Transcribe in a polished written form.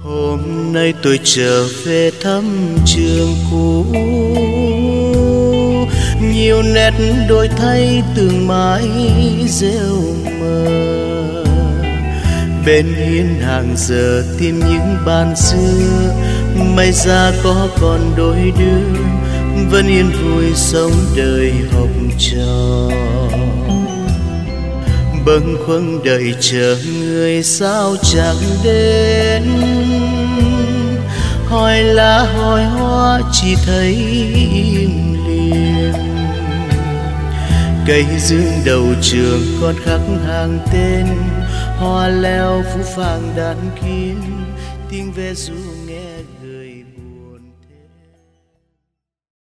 Hôm nay tôi trở về thăm trường cũ, nhiều nét đổi thay từng mái rêu mờ. Bên hiên hàng giờ tìm những bàn xưa, may ra có còn đôi đứa vẫn yên vui sống đời học trò. Bâng khuâng đợi chờ người sao chẳng đến, hỏi lá hỏi hoa chỉ thấy im lìm. Cây dương đầu trường còn khắc hàng tên, hoa leo phú phàng đàn kiếm tiếng ve ru